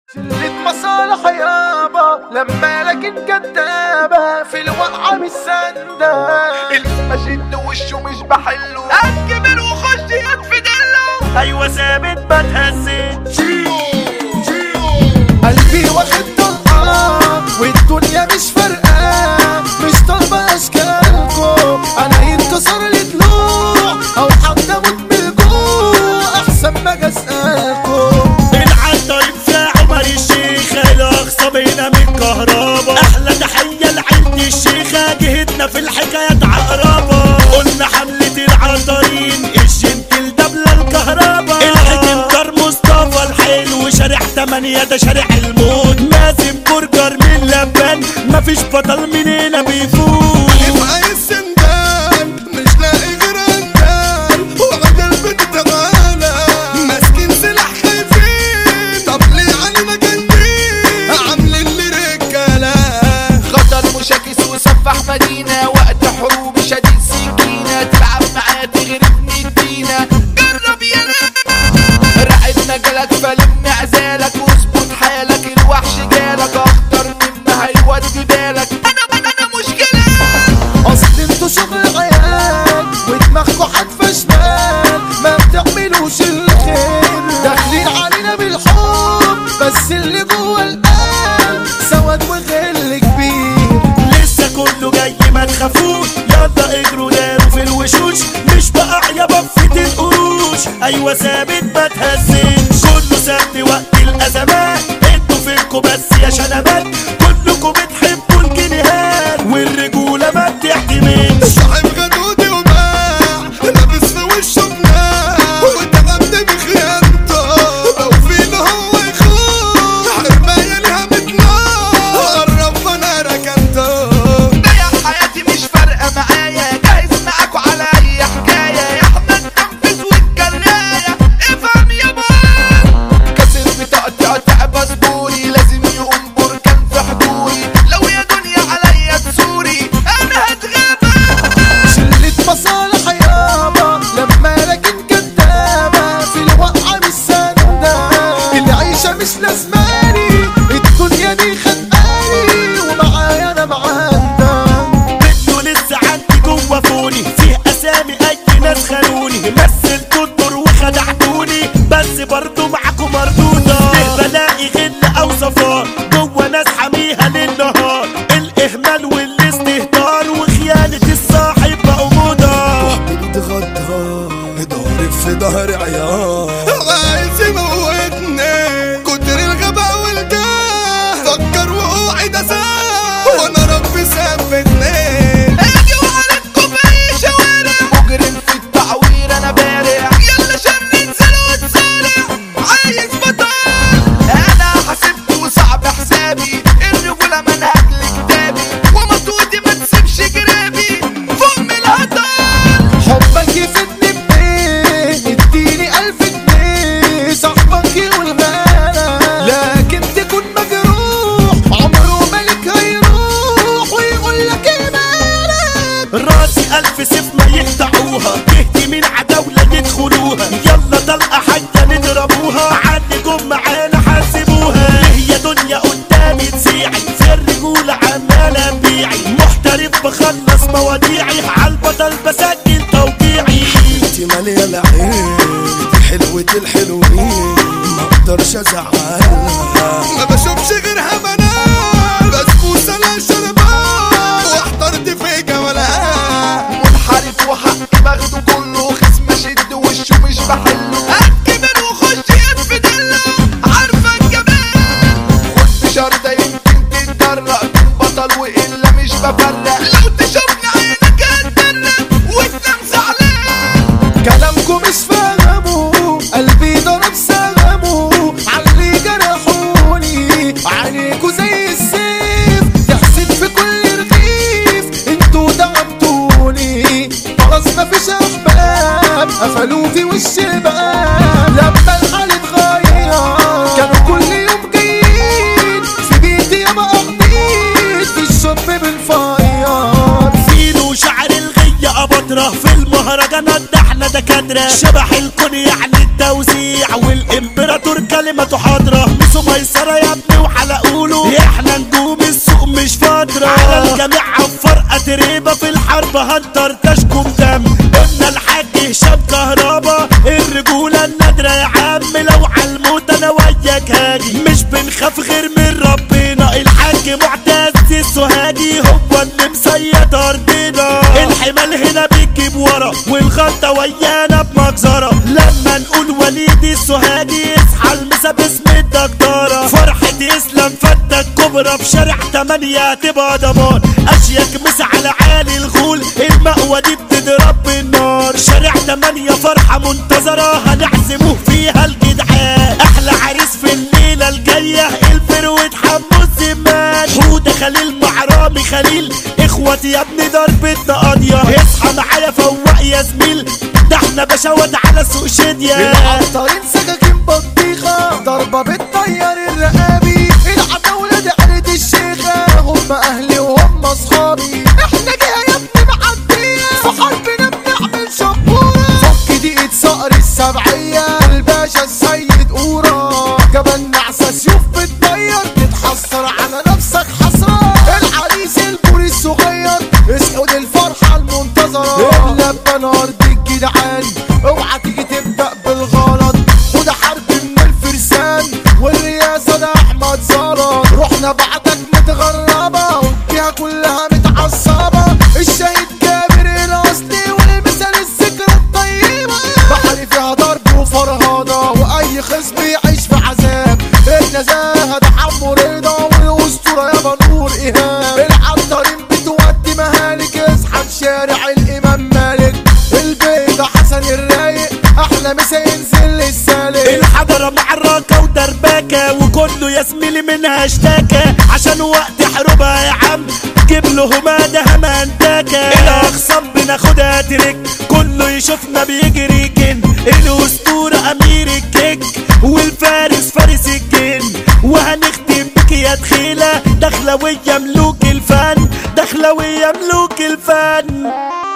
شلة مصالح يابا لما لكن كدابة في الوقعة مش سندة المجد وشه مش بحله أكبر وخش يطفي دله أيوة ثابت ما تهزتش قلبي واخد طلقة والدنيا مش فارقة مش طالبة أشكالكم أنا ينكسر لي ضلوع أو حتى أموت من الجوع أحسن ما أجي أسألكم. العطارين في عمر الشيخة الأقصى بينا من كهربا أحلى تحية لعند الشيخة جهتنا في الحكايات عقربة قلنا حملة العطارين الجنتل دبلة الكهربا الحكم دار مصطفى الحلو شارع 8 ده شارع الموت مازن برجر من لبان مفيش بطل مننا بيفوت يبقى السندان مش لاقي غير اندان وعد البنت تعالى ماسكين سلاح خايفين طب ليه علينا جايين عاملين لي رجاله خطر مشاكس وسفح مدينة وقت حروب شديد سكينة تلعب معاه تغرب ندينا جرب يلا رقدنا جالك فلم عزالك واظبط حالك الوحش جالك اخطر مما هيودي بالك انا مشكلة اصل انتوا شغل عيال ودماغكوا حدفة شمال ما بتعملوش الخير داخلين علينا بالحب بس اللي جوه القلب سواد وغل كبير لسه كله جاي ما تخافوش يلا اجروا داروا في الوشوش مش بقى يابا في القروش ايوه ثابت ما تهزنش كله سابني وقت الازمات انتوا فينكوا بس يا شنبات كلكوا بتحبوا الجنيهات والرجوله ما بتحتملش صاحب غدودي وباع لابس في وشه قناع وتعبني بخيانته لو فينا هو يخون حرمايه ليها بتنار قرب انا ركنته ضيع حياتي مش فارقة معايا جاهز معاكوا على أي حكاية يا أحمد تنفذ والجراية افهم يا بابا كسر بتقطع تعب صبوري لازم يقوم بركان في حضوري لو يا دنيا عليا تسوري أنا هتغابى شلة مصالح يابا لما لكن كدابة في الوقعة مش سندة العيشة مش لازماني الدنيا دي خدقاني ومعايا أنا معانا انتوا لسه عندي جوه فوني فيه اسامي اي ناس خانوني مثلتوا الدور وخدعتوني بس برضو معاكم مردودة بلاقي غل او صفار جوه ناس حاميها للنهار الاهمال والاستهتار وخيانة الصاحب بقوا موضة بتغدر ضهري في ضهر عيال عايز يموتني كتر الغباء والجاه فكر وقعد اساه وانا ربي ثبتني اجي وعليكم في اي شوارع مجرم في التعوير انا بارع يلا شر انزل واتسارع عايز بطل انا حسبت وصعب حسابي الرجولة منهج لكتابي ومطوتي ما تسيبش جرابي فوق من الهطل حبك يفيدني بإيه اديني 1000 جنيه صاحبك يقول غالى لكن تكون مجروح عمره مالك هيروح ويقول لك ايه مالك راسي الف سيف ما يقطعوها تهدي من عداولة يدخلوها يلا طلقة حاجة نضربوها عندكم معانا حاسبوها هي دنيا قدامي تسيعي في الرجولة عمالة بيعي محترف بخلص مواضيعي عالبطل بسجل توقيعي انتي مالية العين دي حلوة الحلوين ما اقدرش ازعلها ما بشوفش غيرها بنات بسبوسة لا شربان واحترت في جمالها منحرف وحق باخده كله خصم شد وشه مش بحله اكبر وخش يطفي دله عارفه الجمال خد بشرطه يمكن تتجرأ من بطل والا مش بفرق لو تشوفني عينك هتدرق وتنام زعلان كلامكم مش فاهمه قلبي ضرب سلامه عاللي جرحوني عينيكوا زي السيف تحسد في كل رغيف انتوا ضربتوني خلاص مفيش احباب قفلوا في وش الباب لما الحال اتغير كانوا كل يوم جايين في بيتي ياما قضيت في الشرب بالفيار فينو شعر الغية أبطرة في المهرجانات ده احنا دكاترة شبح الكون يعني التوزيع والإمبراطور كان كلمته حاضرة ميسو ميسرة يا ابني وحلقوله احنا نجوم السوق مش فترة على الجميع عفر قتريبة في الحرب هنطر تشكم دم قلنا الحاج هشام كهربا الرجولة النادرة يا عم لو عالموت انا وياك هاجي مش بنخاف غير من ربنا الحاج معتز السوهاجي هو اللي مسيد ارضنا الحمال هنا بيجيب ورا والغلطة ويانا بمجزرة لما نقول وليد السوهاجي اصحى المسا باسم الدكتورة فرحة اسلام فتة كبرى في شارع 8 تبقى ضمان اشيك مسا على عالي الغول المقوى دي بتضرب بالنار شارع 8 فرحة منتظرة هنعزموه فيها الجدعان احلى عريس في الليلة الجاية الفروة حمو الزمان حودة خليل مع رامي خليل اخواتي يا ابني ضربتنا قاضية اصحى معايا فوق يا زميل ده احنا بشوات على سوق شدية العطارين سكاكين بطيخة ضربة بتطير الرقابي العتاولة دي عيلة الشيخة هم اهلي وهم اصحابي احنا جاية يا ابني معدية في حربنا بنعمل شبورة فك دقيقة صقر السبعية الباشا السيد قورة جبل نعسة سيوف بتطير تتحسر على نفسك حسرة العريس البوري الصغير اسعد الفرحة المنتظرة اللبة نار دي الجدعان اوعى تيجي تبدأ بالغلط وده حرب من الفرسان والرئاسة ده احمد صالح رحنا بعدك متغربة والجهة كلها متعصبة الشهيد جابر الاصلي والمثال الذكرى الطيبة بحري فيها ضرب وفرهضة واي خصم يعيش في عذاب النزاهة ده حمو رضا والاسطورة يابا نور ايهاب العطارين بتودي مهالك اصحى شارع الامام مالك البيضة حسن الرايق احلى مسا ينزل للسالك الحضرة معركة ودربكة وكله يا زميلي منها اشتكى عشان وقت حروبها يا عم جيب له همادة همانتكة الاخصام بناخدها ترك كله يشوفنا بيجري جن الاسطورة امير الكيك والفارس فارس الجن وهنختم بك يا دخيلة دخلوية ملوك الفن دخلوية ملوك الفن